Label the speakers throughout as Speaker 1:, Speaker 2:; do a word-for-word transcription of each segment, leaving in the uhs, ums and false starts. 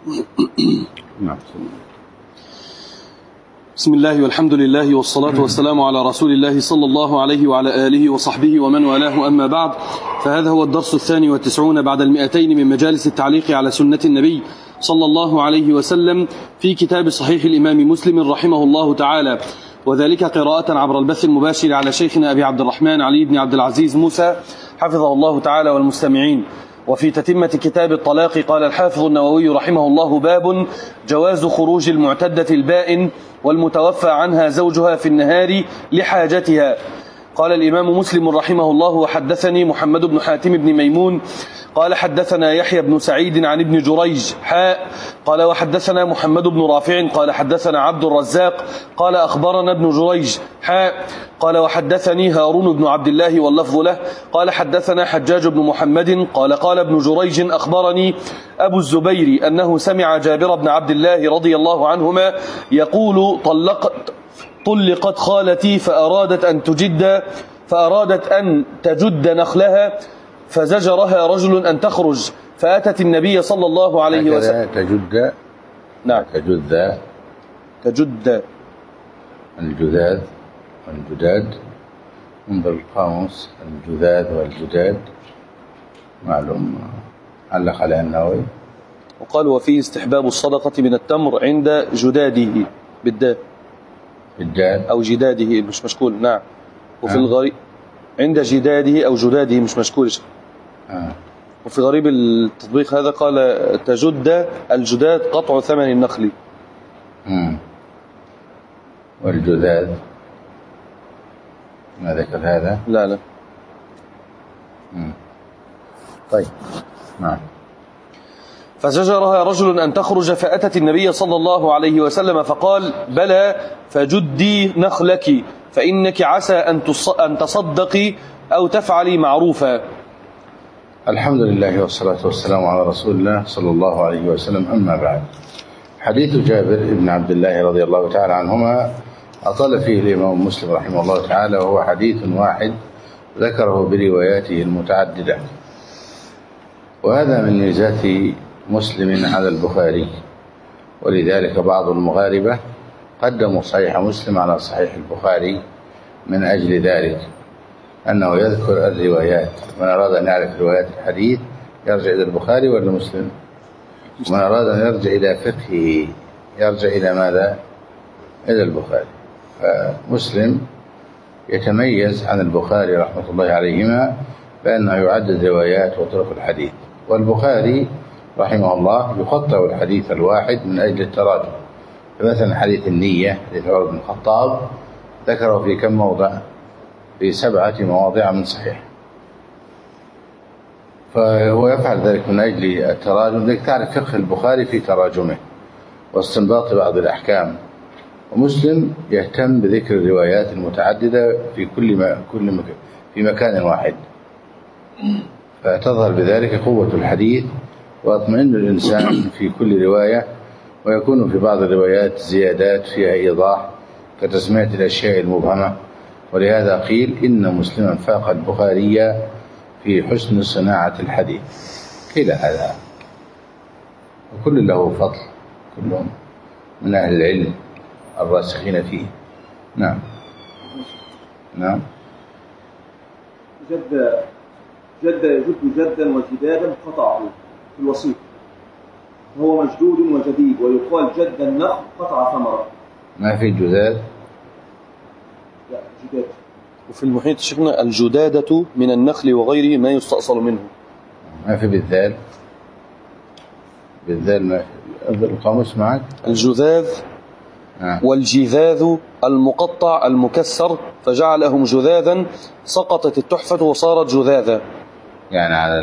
Speaker 1: بسم الله والحمد لله والصلاة والسلام على رسول الله صلى الله عليه وعلى آله وصحبه ومن والاه، أما بعد، فهذا هو الدرس الثاني والتسعون بعد المئتين من مجالس التعليق على سنة النبي صلى الله عليه وسلم في كتاب صحيح الإمام مسلم رحمه الله تعالى، وذلك قراءة عبر البث المباشر على شيخنا أبي عبد الرحمن علي بن عبد العزيز موسى حفظه الله تعالى والمستمعين. وفي تتمة كتاب الطلاق قال الحافظ النووي رحمه الله: باب جواز خروج المعتدة البائن والمتوفى عنها زوجها في النهار لحاجتها. قال الإمام مسلم رحمه الله: وحدثني محمد بن حاتم بن ميمون قال حدثنا يحيى بن سعيد عن ابن جريج حاء قال وحدثنا محمد بن رافع قال حدثنا عبد الرزاق قال أخبرنا ابن جريج حاء قال وحدثني هارون بن عبد الله واللفظ له قال حدثنا حجاج بن محمد قال قال ابن جريج أخبرني أبو الزبير أنه سمع جابر بن عبد الله رضي الله عنهما يقول: طلقت طلقت خالتي فأرادت أن تجد فأرادت أن تجد نخلها فزجرها رجل أن تخرج فأتت النبي صلى الله عليه وسلم.
Speaker 2: تجد
Speaker 1: نعم
Speaker 2: تجد
Speaker 1: تجد
Speaker 2: الجذاذ والجداد، انظر القاموس، الجذاذ والجداد معلوم، علق عليها النووي.
Speaker 1: وقال: وفيه استحباب الصدقة من التمر عند جداده بالدال
Speaker 2: بالدال
Speaker 1: أو جداده مش مشكول. نعم. وفي
Speaker 2: آه.
Speaker 1: الغريب عند جداده أو جداده مش مشكول.
Speaker 2: آه.
Speaker 1: وفي غريب التطبيق هذا قال: تجد الجداد قطع ثمن النخل.
Speaker 2: مم. والجذاذ ما ذكر هذا؟
Speaker 1: لا لا.
Speaker 2: مم. طيب. نعم.
Speaker 1: فزجرها رجل أن تخرج فأتت النبي صلى الله عليه وسلم فقال: بلى، فجدي نخلك فإنك عسى أن تصدقي أو تفعلي معروفا.
Speaker 2: الحمد لله والصلاة والسلام على رسول الله صلى الله عليه وسلم، أما بعد. حديث جابر بن عبد الله رضي الله تعالى عنهما أطال فيه الإمام مسلم رحمه الله تعالى، وهو حديث واحد ذكره برواياته المتعددة، وهذا من ميزات مسلم على البخاري، ولذلك بعض المغاربة قدموا صحيح مسلم على صحيح البخاري من أجل ذلك، أنه يذكر الروايات. من أراد أن يعرف روايات الحديث يرجع إلى البخاري ولا مسلم؟ ومن أراد أن يرجع إلى فقهه يرجع إلى ماذا؟ إلى البخاري. فمسلم يتميز عن البخاري رحمة الله عليهما بأنه يعدد روايات وطرق الحديث، والبخاري رحمه الله يقطع الحديث الواحد من أجل التراجم. فمثلا حديث النية حديث عمر بن الخطاب ذكره في كم موضع؟ في سبعة مواضع من صحيح. فهو يفعل ذلك من أجل التراجم، لذلك تعرف فقه البخاري في تراجمه واستنباط بعض الأحكام. ومسلم يهتم بذكر الروايات المتعددة في كل ما كل مكان في مكان واحد، فتظهر بذلك قوة الحديث ويطمئن الإنسان في كل رواية، ويكون في بعض الروايات زيادات فيها إيضاح كتسمية الأشياء المبهمة. ولهذا قيل إن مسلما فاق البخاري في حسن صناعة الحديث. قيل هذا، وكل له فضل، كلهم من أهل العلم الراسخين فيه. نعم نعم.
Speaker 1: جد جد يجد جدا وجدادا قطعه في الوسيط، هو مجدود وجديد، ويقال جد النخل قطع ثمرة.
Speaker 2: ما في جداد؟
Speaker 1: لا جداد. وفي المحيط شفنا الجدادة من النخل وغيره ما يستأصل منه.
Speaker 2: ما في بالذال؟ بالذال ما في. القاموس معك؟
Speaker 1: الجذاذ
Speaker 2: آه.
Speaker 1: والجذاذ المقطع المكسر، فجعلهم جذاذا سقطت التحفة وصارت جذاذا.
Speaker 2: يعني على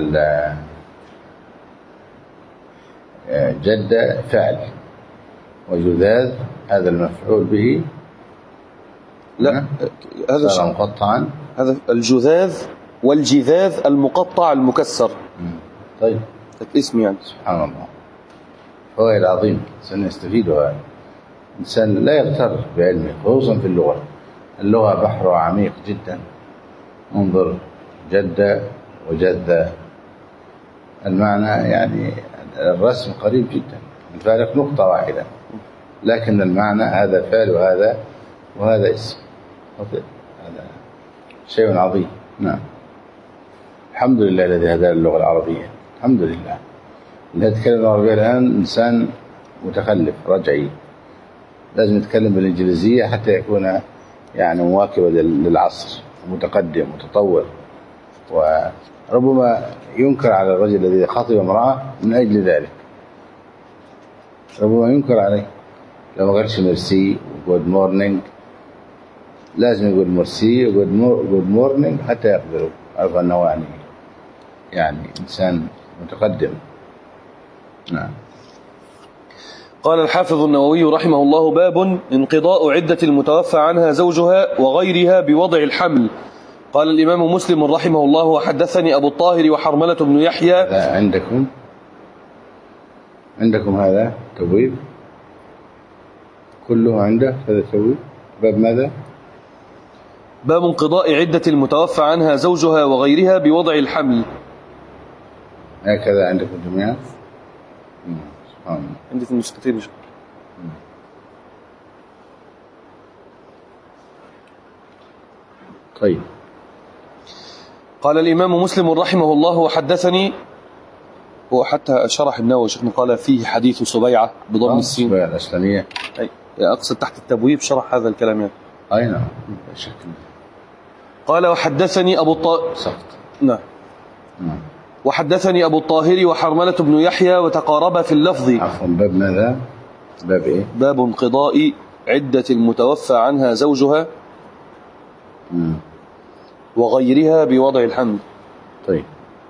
Speaker 2: جد فعل، وجذاذ هذا المفعول به.
Speaker 1: لا هذا
Speaker 2: صار مقطعا.
Speaker 1: هذا الجذاذ والجذاذ المقطع المكسر.
Speaker 2: طيب
Speaker 1: اسم يعني.
Speaker 2: سبحان الله، فوائد عظيم سنستفيدها. الإنسان لا يغتر بعلمه، خصوصا في اللغة. اللغة بحر عميق جدا. انظر جد وجد، المعنى يعني الرسم قريب جدا، الفارق نقطة واحدة، لكن المعنى هذا فعل وهذا وهذا اسم. هذا شيء عظيم. نعم. الحمد لله الذي هدانا اللغة العربية. الحمد لله. اللي يتكلم العربية الآن إنسان متخلف رجعي، لازم يتكلم بالإنجليزية حتى يكون يعني مواكبا للعصر، متقدم متطور. وربما ينكر على الرجل الذي خاطب امرأة من أجل ذلك، ربما ينكر عليه لو ما قالش ميرسي وجود مورنينج، لازم يقول ميرسي وجود مورنينج حتى يقبله، عرف أنه يعني يعني إنسان متقدم. نعم.
Speaker 1: قال الحافظ النووي رحمه الله: باب انقضاء عدة المتوفى عنها زوجها وغيرها بوضع الحمل. قال الإمام مسلم رحمه الله: وحدثني أبو الطاهر وحرملة بن يحيى.
Speaker 2: عندكم عندكم هذا تبويب كله عنده هذا تبويب. باب ماذا؟
Speaker 1: باب انقضاء عدة المتوفى عنها زوجها وغيرها بوضع الحمل.
Speaker 2: هكذا عندكم جميعا؟
Speaker 1: عندي في النسختين.
Speaker 2: طيب.
Speaker 1: قال الإمام مسلم رحمه الله: وحدثني، وحتى شرح النووي شيخنا قال فيه حديث سبيعة بضم السين.
Speaker 2: سبيعة الأسلمية.
Speaker 1: أي أقصد تحت التبويب شرح هذا الكلام يعني.
Speaker 2: أي نعم. شكل.
Speaker 1: قال: وحدثني أبو الطاهر.
Speaker 2: سقط.
Speaker 1: نعم. نعم. وحدثني أبو الطاهر وحرملة بن يحيى وتقاربا في اللفظ.
Speaker 2: عفوا. باب ماذا؟ باب إيه؟
Speaker 1: باب انقضاء عدة المتوفى عنها زوجها
Speaker 2: مم.
Speaker 1: وغيرها بوضع الحمل.
Speaker 2: طيب.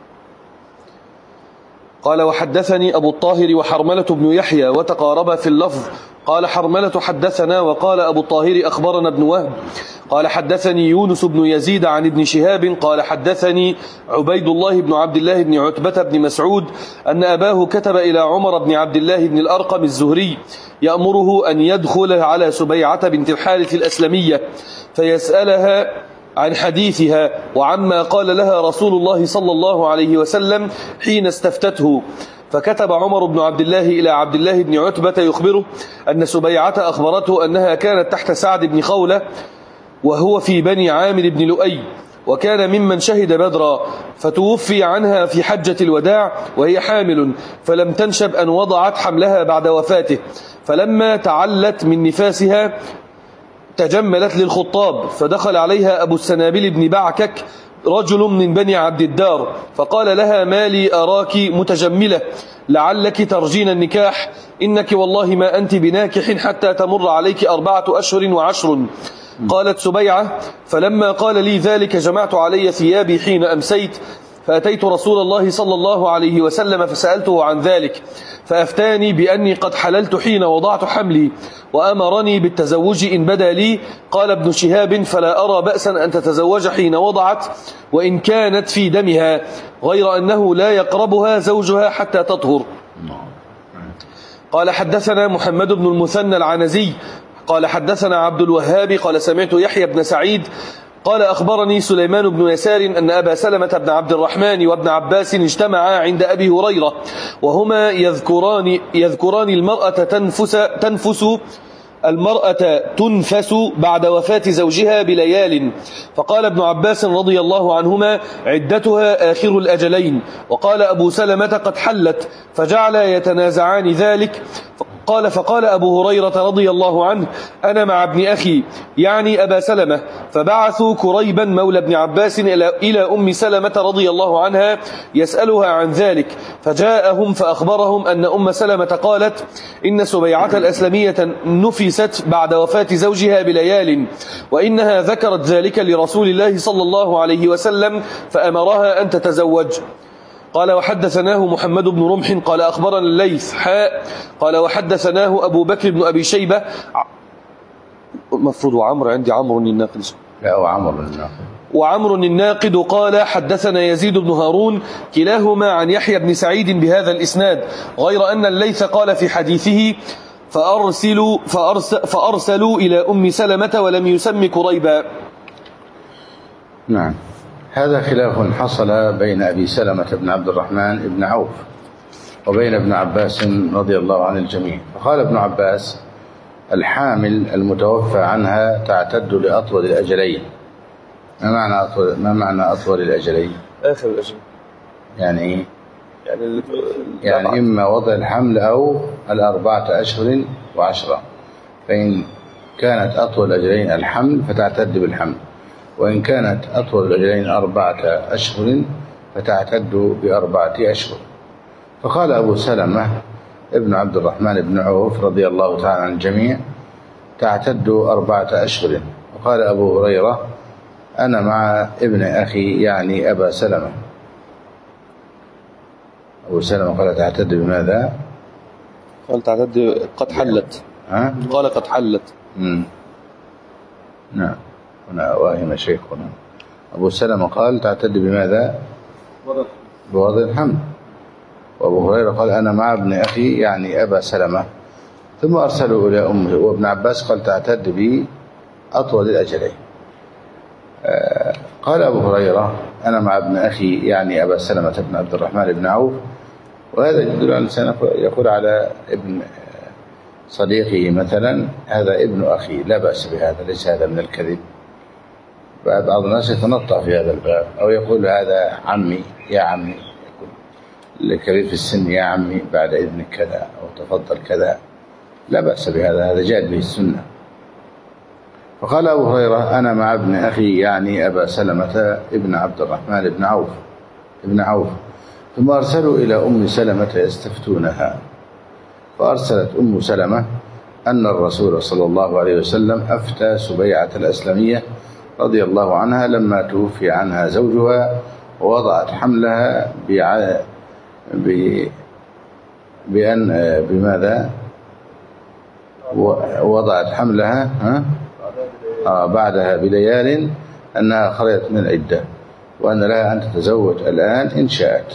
Speaker 1: قال: وحدثني أبو الطاهر وحرملة بن يحيى وتقاربا في اللفظ. قال حرملة: حدثنا. وقال أبو الطاهر: أخبرنا ابن وهب. قال: حدثني يونس بن يزيد عن ابن شهاب قال: حدثني عبيد الله بن عبد الله بن عتبة بن مسعود أن أباه كتب إلى عمر بن عبد الله بن الأرقم الزهري يأمره أن يدخل على سبيعة بنت الحارث الأسلمية فيسألها عن حديثها وعما قال لها رسول الله صلى الله عليه وسلم حين استفتته. فكتب عمر بن عبد الله إلى عبد الله بن عتبة يخبره أن سبيعة أخبرته أنها كانت تحت سعد بن خولة وهو في بني عامر بن لؤي، وكان ممن شهد بدرا، فتوفي عنها في حجة الوداع وهي حامل، فلم تنشب أن وضعت حملها بعد وفاته، فلما تعلت من نفاسها تجملت للخطاب، فدخل عليها أبو السنابل بن بعكك رجل من بني عبد الدار، فقال لها: ما لي أراك متجملة، لعلك ترجين النكاح، إنك والله ما أنت بناكح حتى تمر عليك أربعة أشهر وعشر. قالت سبيعة: فلما قال لي ذلك جمعت علي ثيابي حين أمسيت، فأتيت رسول الله صلى الله عليه وسلم فسألته عن ذلك، فأفتاني بأني قد حللت حين وضعت حملي، وأمرني بالتزوج إن بدا لي. قال ابن شهاب: فلا أرى بأسا أن تتزوج حين وضعت وإن كانت في دمها، غير أنه لا يقربها زوجها حتى تطهر. قال: حدثنا محمد بن المثنى العنزي قال: حدثنا عبد الوهاب قال: سمعت يحيى بن سعيد قال: أخبرني سليمان بن يسار أن أبا سلمة بن عبد الرحمن وابن عباس اجتمعا عند أبي هريرة وهما يذكران, يذكران المرأة تنفس, تنفس المرأة تنفس بعد وفاة زوجها بليال، فقال ابن عباس رضي الله عنهما: عدتها آخر الأجلين. وقال أبو سلمة: قد حلت، فجعل يتنازعان ذلك. قال: فقال أبو هريرة رضي الله عنه: أنا مع ابن أخي يعني أبا سلمة، فبعثوا كريبا مولى ابن عباس إلى أم سلمة رضي الله عنها يسألها عن ذلك، فجاءهم فأخبرهم أن أم سلمة قالت: إن سبيعة الأسلمية نفست بعد وفاة زوجها بليال، وإنها ذكرت ذلك لرسول الله صلى الله عليه وسلم فأمرها أن تتزوج. قال: وحدثناه محمد بن رمح قال: أخبرنا الليث حاء قال: وحدثناه أبو بكر بن أبي شيبة مفروض وعمر عندي عمرو الناقد
Speaker 2: لا وعمر الناقد
Speaker 1: وعمر الناقد قال: حدثنا يزيد بن هارون كلاهما عن يحيى بن سعيد بهذا الإسناد، غير أن الليث قال في حديثه: فأرسلوا, فأرس فأرسلوا إلى أم سلمة ولم يسم كريبا.
Speaker 2: نعم. هذا خلاف حصل بين أبي سلمة بن عبد الرحمن بن عوف وبين ابن عباس رضي الله عن الجميع. فقال ابن عباس: الحامل المتوفى عنها تعتد لأطول الأجلين. ما معنى أطول, ما معنى أطول الأجلين؟
Speaker 1: آخر الأجل.
Speaker 2: يعني إيه؟
Speaker 1: يعني,
Speaker 2: يعني إما وضع الحمل أو الأربعة أشهر وعشرة. فإن كانت أطول الأجلين الحمل فتعتد بالحمل، وإن كانت أطول الأجلين أربعة أشهر فتعتد بأربعة أشهر. فقال أبو سلمة ابن عبد الرحمن بن عوف رضي الله تعالى عن الجميع: تعتد أربعة أشهر. وقال أبو هريرة: أنا مع ابن أخي يعني أبا سلمة. أبو سلمة قال: تعتد بماذا؟
Speaker 1: قال: تعتد قد حلت.
Speaker 2: ها؟
Speaker 1: قال: قد حلت.
Speaker 2: مم. نعم، هنا واهم شيخنا. أبو سلمة قال: تعتد بماذا؟ بوضع الحمل. وأبو هريرة قال: أنا مع ابن أخي يعني أبا سلمة. ثم أرسلوا إلى أمه. وابن عباس قال: تعتد بأطول الأجلين. آه قال أبو هريرة: أنا مع ابن أخي يعني أبا سلمة بن عبد الرحمن بن عوف. وهذا يدل على الإنسان يقول على ابن صديقه مثلا: هذا ابن أخي، لا بأس بهذا، ليس هذا من الكذب. بعض الناس يتنطع في هذا الباب، أو يقول: هذا عمي، يا عمي، يقول الكبير في السن: يا عمي بعد إذنك كذا، أو تفضل كذا. لا بأس بهذا، هذا جاءت به السنة. فقال أبو هريرة: أنا مع ابن أخي يعني أبا سلمة ابن عبد الرحمن بن عوف ابن عوف. ثم أرسلوا إلى أم سلمة يستفتونها. فأرسلت أم سلمة أن الرسول صلى الله عليه وسلم أفتى سبيعة الأسلمية رضي الله عنها لما توفي عنها زوجها، ووضعت حملها بع... ب... بأن بماذا وضعت حملها ها؟ آه بعدها بليال أنها خرجت من العدة، وأن لها أن تتزوج الآن إن شاءت.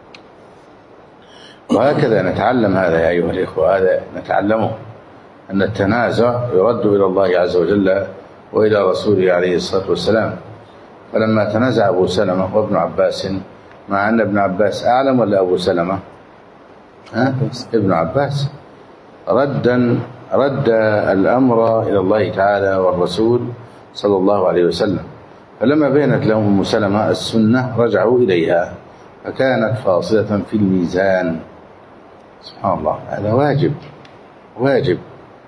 Speaker 2: وهكذا نتعلم هذا يا أيها الإخوة، هذا نتعلمه، أن التنازع يرد إلى الله عز وجل وإلى رسوله عليه الصلاة والسلام. فلما تنازع أبو سلمة وابن عباس، مع أن ابن عباس أعلم ولا أبو سلمة؟ ها؟ ابن عباس ردا رد الأمر إلى الله تعالى والرسول صلى الله عليه وسلم. فلما بينت لهم أم سلمة السنة رجعوا إليها، فكانت فاصلة في الميزان. سبحان الله، هذا واجب واجب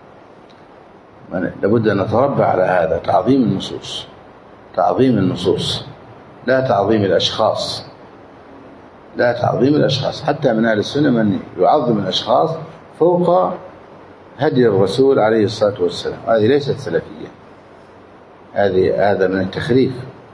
Speaker 2: لابد أن نتربى على هذا، تعظيم النصوص، تعظيم النصوص، لا تعظيم الأشخاص، لا تعظيم الأشخاص. حتى من أهل السنة من يعظم الأشخاص فوق هدي الرسول عليه الصلاة والسلام. هذه ليست سلفية، هذه هذا من التخريف.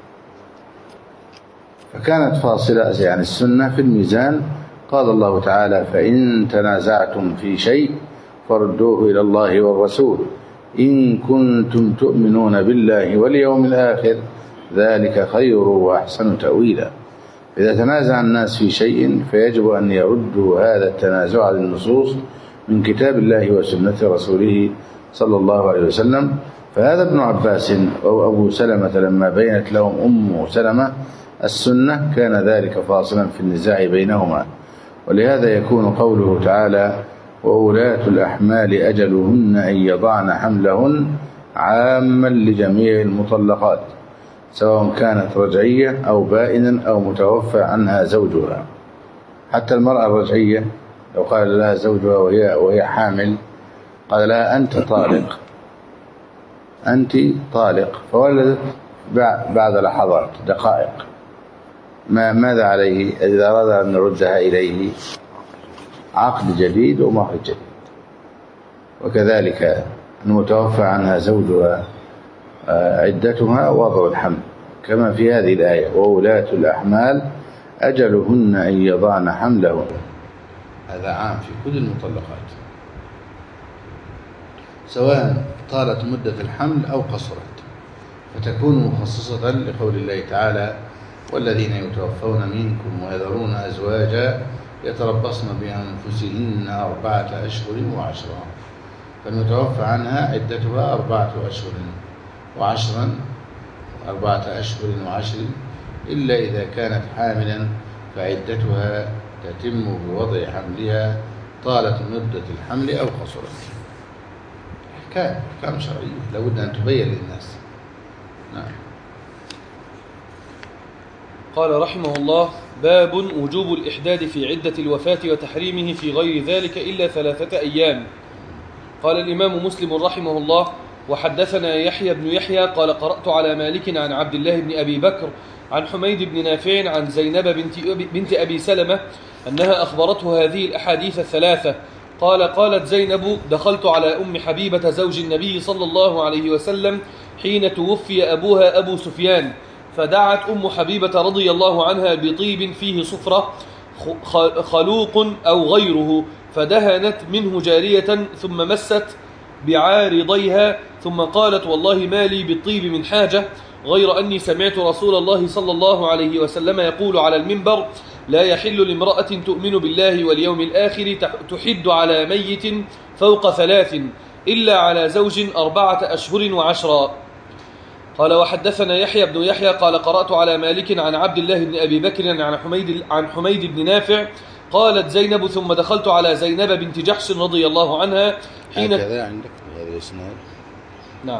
Speaker 2: فكانت فاصلة يعني السنة في الميزان. قال الله تعالى: فإن تنازعتم في شيء فردوه إلى الله والرسول إن كنتم تؤمنون بالله واليوم الآخر ذلك خير وأحسن تأويلا. إذا تنازع الناس في شيء فيجب أن يردوا هذا التنازع للنصوص من كتاب الله وسنة رسوله صلى الله عليه وسلم. فهذا ابن عباس أو أبو سلمة لما بينت لهم أم سلمة السنة كان ذلك فاصلا في النزاع بينهما. ولهذا يكون قوله تعالى: وأولاة الأحمال أجلهن أن يضعن حملهن عاما لجميع المطلقات سواء كانت رجعية أو بائنا أو متوفى عنها زوجها. حتى المرأة الرجعية لو قال لها زوجها وهي, وهي حامل، قال لها: أنت طالق، أنت طالق، فولدت بعد لحظات دقائق، ما ماذا عليه إذا أراد أن نردها إليه؟ عقد جديد ومهر جديد. وكذلك المتوفى عنها زوجها عدتها وضع الحمل، كما في هذه الآية: وولاة الأحمال أجلهن أن يضعن حملهن. هذا عام في كل المطلقات سواء طالت مدة الحمل أو قصرت، فتكون مخصصة لقول الله تعالى: والذين يتوفون منكم ويذرون أزواجا يتربصن بأنفسهن أربعة أشهر وعشرا. فالمتوفى عنها عدتها أربعة أشهر وعشرا أربعة أشهر وعشر، إلا إذا كانت حاملا فعدتها تتم بوضع حملها طالت مدة الحمل أو قصرت. أحكام أحكام شرعية لابد أن تبين للناس. نعم.
Speaker 1: قال رحمه الله: باب وجوب الإحداد في عدة الوفاة وتحريمه في غير ذلك إلا ثلاثة أيام. قال الإمام مسلم رحمه الله: وحدثنا يحيى بن يحيى قال قرأت على مالك عن عبد الله بن أبي بكر عن حميد بن نافع عن زينب بنت أبي, بنت أبي سلمة أنها أخبرته هذه الأحاديث الثلاثة. قال: قالت زينب: دخلت على أم حبيبة زوج النبي صلى الله عليه وسلم حين توفي أبوها أبو سفيان، فدعت أم حبيبة رضي الله عنها بطيب فيه صفرة خلوق أو غيره، فدهنت منه جارية ثم مست بعارضيها، ثم قالت: والله ما لي بالطيب من حاجة غير أني سمعت رسول الله صلى الله عليه وسلم يقول على المنبر: لا يحل لامرأة تؤمن بالله واليوم الآخر تحد على ميت فوق ثلاث إلا على زوج أربعة أشهر وعشرا. قال: وحدثنا يحيى بن يحيى قال قرأت على مالك عن عبد الله بن أبي بكر عن حميد, عن حميد بن نافع قالت زينب: ثم دخلت على زينب بنت جحش رضي الله عنها حين
Speaker 2: هكذا عندك هذا الإسناد.
Speaker 1: نعم.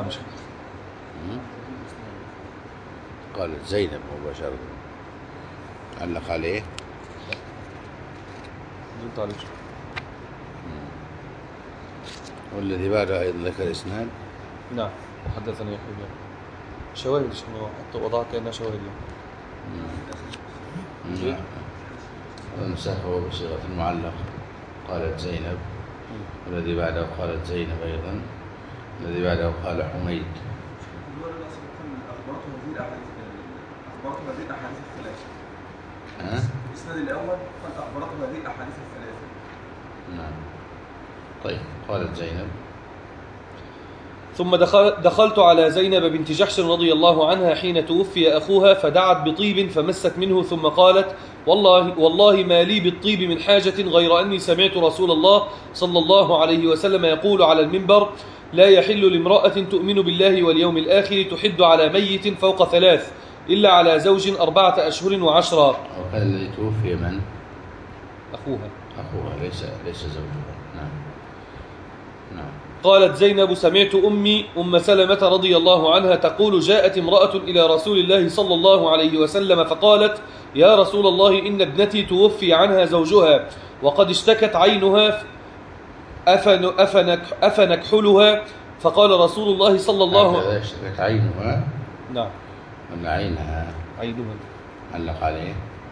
Speaker 2: قالت زينب مباشرة علق عليه والذي بعده أيضا ذكر إسناد.
Speaker 1: نعم. وحدثني يحيى شواهد شنو حتى وضعها كأنها شواهد.
Speaker 2: نعم. ونسخه بصيغة المعلق قالت زينب، والذي بعده قالت زينب أيضا، الذي بعده قال حميد.
Speaker 3: أخبرته هذه الأحاديث الثلاثة.
Speaker 2: ها؟
Speaker 3: الإسناد الأول قال أخبرته هذه الأحاديث الثلاثة.
Speaker 2: نعم. طيب. قالت زينب:
Speaker 1: ثم دخل دخلت على زينب بنت جحش رضي الله عنها حين توفي أخوها، فدعت بطيب فمست منه، ثم قالت: والله والله ما لي بالطيب من حاجة غير أني سمعت رسول الله صلى الله عليه وسلم يقول على المنبر: لا يحل لامرأة تؤمن بالله واليوم الآخر تحد على ميت فوق ثلاث إلا على زوج أربعة أشهر وعشرا.
Speaker 2: وكان الذي توفي من؟
Speaker 1: أخوها.
Speaker 2: أخوها ليس ليس زوجها. نعم. نعم.
Speaker 1: قالت زينب: سمعت أمي أم سلمة رضي الله عنها تقول: جاءت امرأة إلى رسول الله صلى الله عليه وسلم فقالت: يا رسول الله إن ابنتي توفي عنها زوجها وقد اشتكت عينها أفن أفنك أفنكحلها؟ فقال رسول الله صلى الله عليه وسلم:
Speaker 2: اشتكت عينها.
Speaker 1: نعم.
Speaker 2: ولا عينها؟
Speaker 1: عينها. علق
Speaker 2: عليه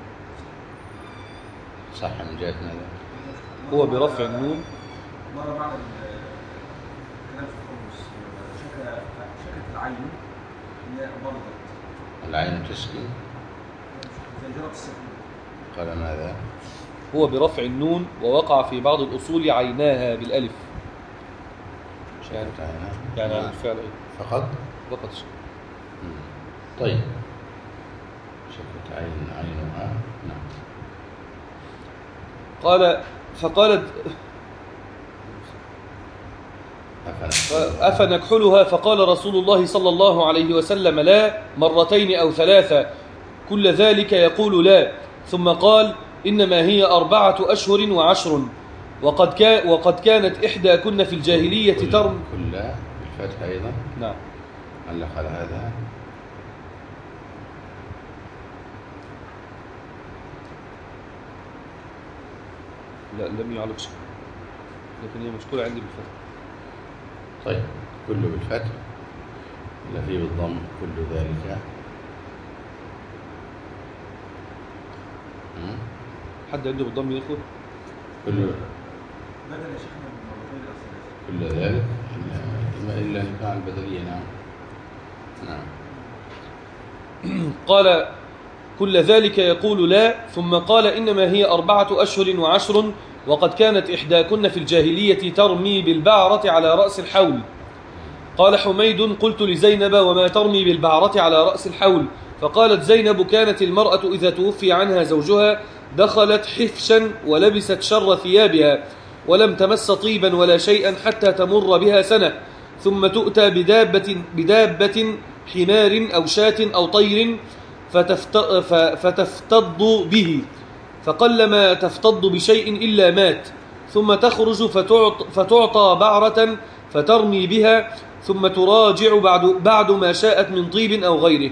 Speaker 2: صح من جهة ماذا؟
Speaker 1: هو برفع النون.
Speaker 3: مرة بعد الكلام في الخمس شكت العين هي مرضت.
Speaker 2: العين تشكي
Speaker 3: زي جرة السكين.
Speaker 2: قال ماذا؟
Speaker 1: هو برفع النون، ووقع في بعض الأصول عيناها بالألف.
Speaker 2: يعني
Speaker 1: يعني على الفعل
Speaker 2: فقط؟
Speaker 1: فقط.
Speaker 2: طيب. شكت عين عينها. نعم.
Speaker 1: قال فقالت: أفنكحلها؟ فقال رسول الله صلى الله عليه وسلم: لا، مرتين أو ثلاثة، كل ذلك يقول لا. ثم قال: إنما هي أربعة أشهر وعشر، وقد, كان وقد كانت إحدى كن في الجاهلية ترم.
Speaker 2: كل بالفتح أيضا.
Speaker 1: نعم.
Speaker 2: علق على هذا.
Speaker 1: لا، لم يعلق شيء، لكن هي مشكولة عندي بالفتح.
Speaker 2: طيب. كله بالفتح ولا فيه بالضم؟ كل ذلك.
Speaker 1: حد عنده بالضم يا اخوه؟
Speaker 2: كل
Speaker 3: بدل يا شيخنا من مرتين أو ثلاثة.
Speaker 2: كل ذلك إلا إن كان البدلية. نعم. نعم.
Speaker 1: قال: كل ذلك يقول لا. ثم قال: إنما هي أربعة أشهر وعشر، وقد كانت إحداكن في الجاهلية ترمي بالبعرة على رأس الحول. قال حميد: قلت لزينب: وما ترمي بالبعرة على رأس الحول؟ فقالت زينب: كانت المرأة إذا توفي عنها زوجها دخلت حفشا ولبست شر ثيابها، ولم تمس طيبا ولا شيئا حتى تمر بها سنة، ثم تؤتى بدابة, بدابة حمار أو شاة أو طير فتفتض به، فقلما تفتض بشيء إلا مات، ثم تخرج فتعطى, فتعطى بعرة فترمي بها، ثم تراجع بعد, بعد ما شاءت من طيب أو غيره.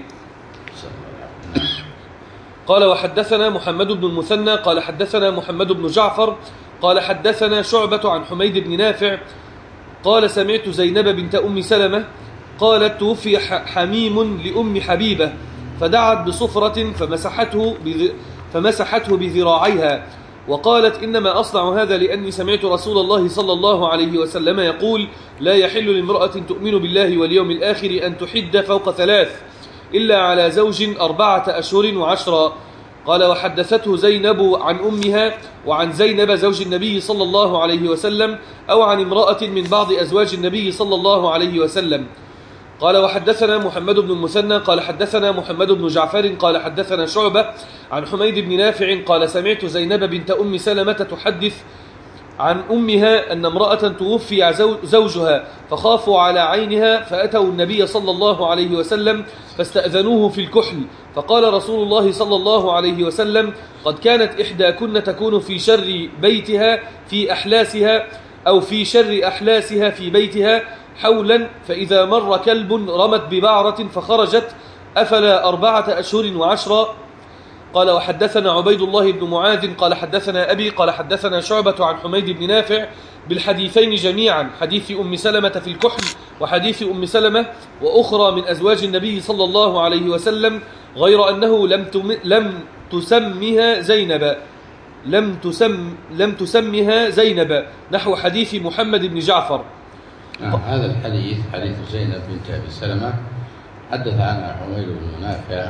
Speaker 1: قال وحدثنا محمد بن المثنى قال حدثنا محمد بن جعفر قال حدثنا شعبة عن حميد بن نافع قال سمعت زينب بنت أم سلمة قالت توفي حميم لأم حبيبة فدعت بصفرة فمسحته, فمسحته بذراعيها وقالت إنما أصنع هذا لأني سمعت رسول الله صلى الله عليه وسلم يقول لا يحل لامرأة تؤمن بالله واليوم الآخر أن تحد فوق ثلاث إلا على زوج أربعة أشهر وعشرة. قال وحدثته زينب عن أمها وعن زينب زوج النبي صلى الله عليه وسلم أو عن امرأة من بعض أزواج النبي صلى الله عليه وسلم. قال وحدثنا محمد بن المثنى قال حدثنا محمد بن جعفر قال حدثنا شعبة عن حميد بن نافع قال سمعت زينب بنت أم سلمة تحدث عن أمها أن امرأة توفي زوجها فخافوا على عينها فأتوا النبي صلى الله عليه وسلم فاستأذنوه في الكحل، فقال رسول الله صلى الله عليه وسلم قد كانت إحداكن تكون في شر بيتها في أحلاسها أو في شر أحلاسها في بيتها حولا، فإذا مر كلب رمت ببعرة فخرجت أفلا أربعة أشهر وعشرة. قال وحدثنا عبيد الله بن معاذ قال حدثنا أبي قال حدثنا شعبة عن حميد بن نافع بالحديثين جميعا، حديث أم سلمة في الكحل وحديث أم سلمة وأخرى من أزواج النبي صلى الله عليه وسلم، غير أنه لم لم تسمها زينب لم تسم لم تسمها زينب نحو حديث محمد بن جعفر.
Speaker 2: آه هذا الحديث حديث زينب بنت أبي سلمة حدث عنها حميد بن نافع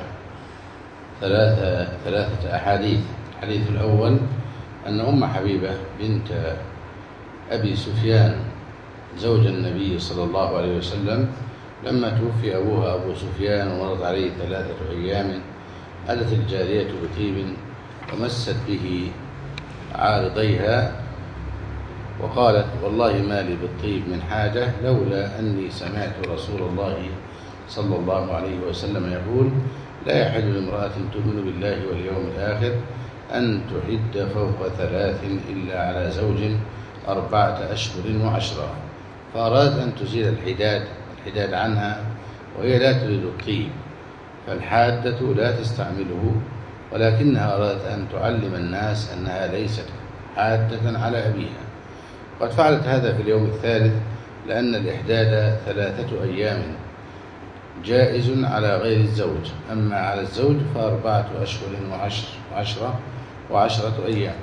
Speaker 2: ثلاثة ثلاثة أحاديث. الحديث الأول أن أم حبيبة بنت أبي سفيان زوج النبي صلى الله عليه وسلم لما توفي أبوها أبو سفيان ومرض عليه ثلاثة أيام أتت الجارية بطيب ومست به عارضيها وقالت والله ما لي بالطيب من حاجة لولا أني سمعت رسول الله صلى الله عليه وسلم يقول لا يحل لامرأة تؤمن بالله واليوم الآخر أن تحد فوق ثلاث إلا على زوج أربعة أشهر وعشرة، فأرادت أن تزيل الحداد الحداد عنها وهي لا تريد الطيب، فالحادة لا تستعمله، ولكنها أرادت أن تعلم الناس أنها ليست حادة على أبيها. قد فعلت هذا في اليوم الثالث لأن الإحداد ثلاثة أيام جائز على غير الزوج، أما على الزوج فأربعة أشهر وعشر وعشرة وعشرة أيام.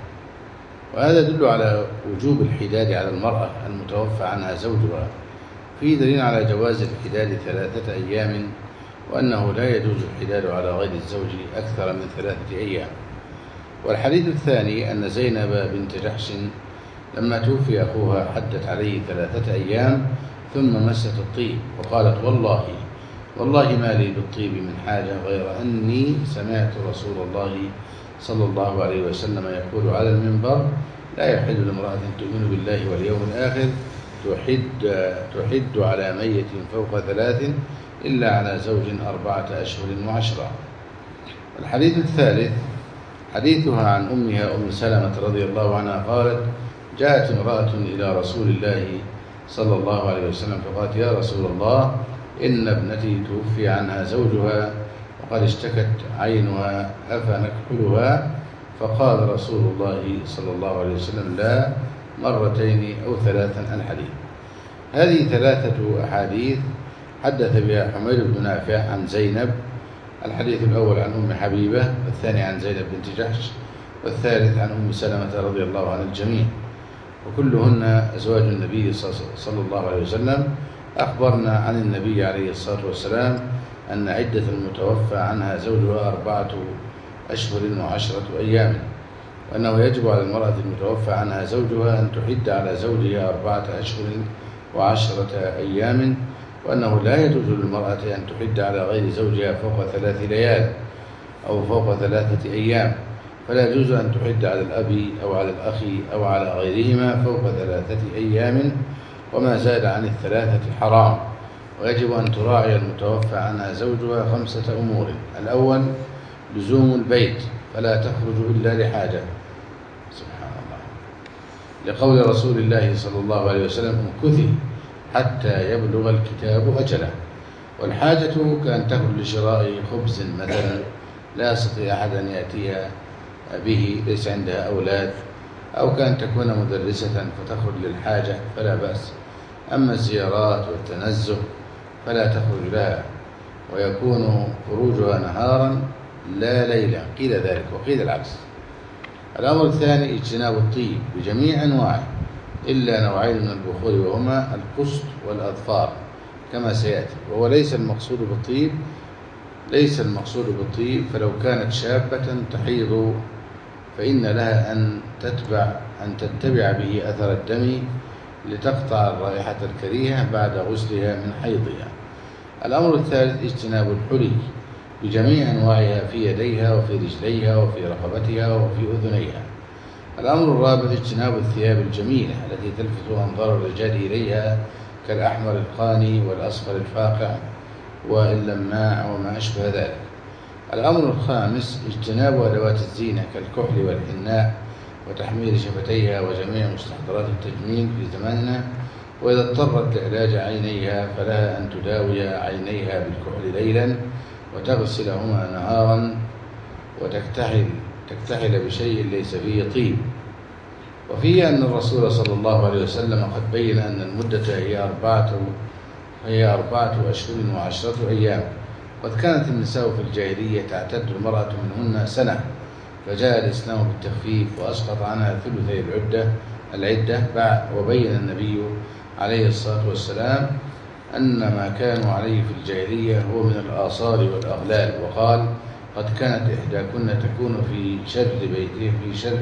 Speaker 2: وهذا يدل على وجوب الحداد على المرأة المتوفى عنها زوجها، فيه دليل على جواز الحداد ثلاثة أيام، وأنه لا يجوز الحداد على غير الزوج أكثر من ثلاثة أيام. والحديث الثاني أن زينب بنت جحش لما توفي أخوها حدت عليه ثلاثة أيام ثم مست الطيب وقالت والله والله ما لي بالطيب من حاجة غير أني سمعت رسول الله صلى الله عليه وسلم يقول على المنبر لا يحل لامرأة تؤمن بالله واليوم الآخر تحد, تحد على ميت فوق ثلاث إلا على زوج أربعة أشهر وعشرة. الحديث الثالث حديثها عن أمها أم سلمة رضي الله عنها قالت جاءت امرأة إلى رسول الله صلى الله عليه وسلم فقالت يا رسول الله إن ابنتي توفي عنها زوجها وقد اشتكت عينها أفنكحلها؟ فقال رسول الله صلى الله عليه وسلم لا، مرتين أو ثلاثا الحديث. هذه ثلاثة أحاديث حدث بها حميد بن نافع عن زينب، الحديث الأول عن أم حبيبة، والثاني عن زينب بنت جحش، والثالث عن أم سلمة رضي الله عن الجميع، وكلهن أزواج النبي صلى الله عليه وسلم. أخبرنا عن النبي عليه الصلاة والسلام أن عدة المتوفى عنها زوجها أربعة أشهر وعشرة أيام، وأنه يجب على المرأة المتوفى عنها زوجها أن تحد على زوجها أربعة أشهر وعشرة أيام، وأنه لا يجوز للمرأة أن تحد على غير زوجها فوق ثلاث ليال أو فوق ثلاثة أيام، فلا يجوز أن تحد على الأب أو على الأخ أو على غيرهما فوق ثلاثة أيام، وما زاد عن الثلاثة حرام. ويجب أن تراعي المتوفى عنها زوجها خمسة أمور: الأول لزوم البيت فلا تخرج إلا لحاجة. سبحان الله. لقول رسول الله صلى الله عليه وسلم امكثي حتى يبلغ الكتاب أجله. والحاجة كان تخرج لشراء خبز مثلا لا يستطيع أحد أن يأتي به، ليس عندها أولاد، أو كان تكون مدرسة فتخرج للحاجة فلا بأس. أما الزيارات والتنزه فلا تخرج لها، ويكون خروجها نهارا لا ليلا، قيل ذلك وقيل العكس. الأمر الثاني اجتناب الطيب بجميع أنواعه إلا نوعين من البخور، وهما القسط والأظفار كما سيأتي. وهو ليس المقصود بالطيب ليس المقصود بالطيب فلو كانت شابة تحيض فإن لها أن تتبع أن تتبع به أثر الدم لتقطع الرائحة الكريهة بعد غسلها من حيضها. الأمر الثالث اجتناب الحلي بجميع أنواعها في يديها وفي رجليها وفي رقبتها وفي أذنيها. الأمر الرابع اجتناب الثياب الجميلة التي تلفت أنظار الرجال إليها كالأحمر القاني والأصفر الفاقع واللماع وما أشبه ذلك. الأمر الخامس اجتناب أدوات الزينة كالكحل والحناء وتحمير شفتيها وجميع مستحضرات التجميل في زماننا. وإذا اضطرت لعلاج عينيها فلها أن تداوي عينيها بالكحل ليلا وتغسلهما نهارا وتكتحل تكتحل بشيء ليس فيه طيب. وفيه أن الرسول صلى الله عليه وسلم قد بين أن المدة هي أربعة هي أربعة أشهر وعشرة أيام. قد كانت النساء في الجاهلية تعتد المرأة منهن سنة، فجاء الإسلام بالتخفيف وأسقط عنها ثلثي العدة العدة وبين النبي عليه الصلاة والسلام أن ما كانوا عليه في الجاهلية هو من الآثار والأغلال، وقال قد كانت إحداكن تكون في شر بيتها في شر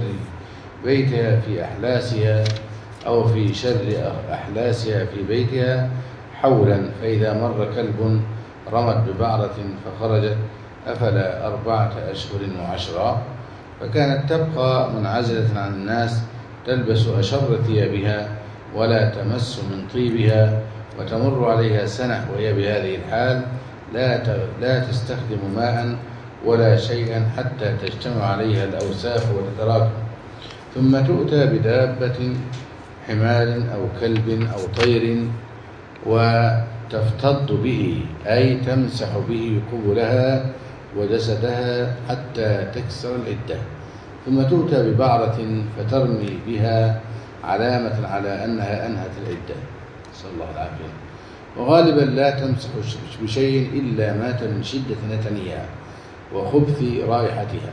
Speaker 2: بيتها في أحلاسها أو في شر أحلاسها في بيتها حولا، فإذا مر كلب رمت ببعرة فخرجت أفلا أربعة أشهر وعشرة. فكانت تبقى منعزلة عن الناس تلبس أشر ثيابها ولا تمس من طيبها، وتمر عليها سنة وهي بهذه الحال لا لا تستخدم ماء ولا شيئا حتى تجتمع عليها الأوساخ وتتراكم، ثم تؤتى بدابة حمار أو كلب أو طير وتفتض به، أي تمسح به قبلها وجسدها حتى تكسر العدة، ثم تؤتى ببعرة فترمي بها علامة على أنها أنهت العدة، نسأل الله العافية. وغالبا لا تمسح بشيء إلا مات من شدة نتنها وخبث رائحتها.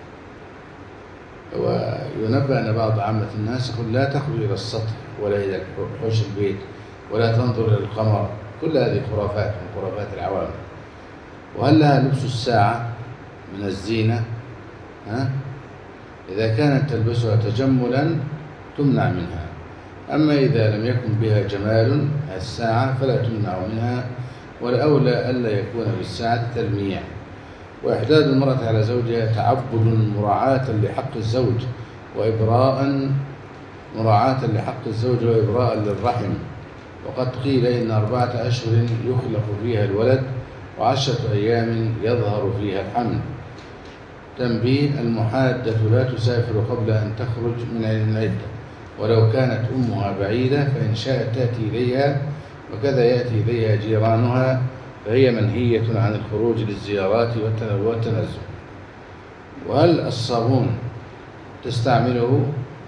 Speaker 2: وينبأ أن بعض عامة الناس يقول لا تخرج إلى السطح ولا إلى حوش البيت ولا تنظر إلى القمر، كل هذه خرافات من خرافات العوام. وهل لها لبس الساعة من الزينة؟ ها؟ إذا كانت تلبسها تجملا تمنع منها، أما إذا لم يكن بها جمال الساعة فلا تمنع منها، والأولى ألا يكون بالساعة تلميع. وإحداد المرأة على زوجها تعبد مراعاة لحق الزوج وإبراء مراعاة لحق الزوج وإبراء للرحم. وقد قيل إن أربعة أشهر يخلق فيها الولد وعشرة أيام يظهر فيها الحمل. تنبيه: المحادة لا تسافر قبل أن تخرج من العدة، ولو كانت أمها بعيدة فإن شاءت تأتي إليها، وكذا يأتي إليها جيرانها، فهي منهية عن الخروج للزيارات والتنزه. وهل الصابون تستعمله؟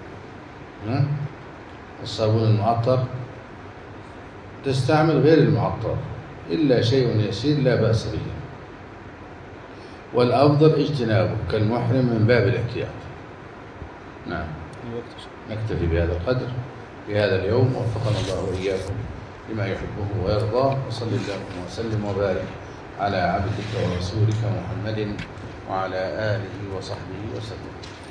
Speaker 2: الصابون المعطر تستعمل غير المعطر إلا شيء يسير لا بأس به، والأفضل اجتنابه كالمحرم من باب الاحتياط. نعم، نكتفي بهذا القدر في هذا اليوم، وفقنا الله وإياكم لما يحبه ويرضاه، وصل اللهم وسلم وبارك على عبدك ورسولك محمد وعلى آله وصحبه وسلم.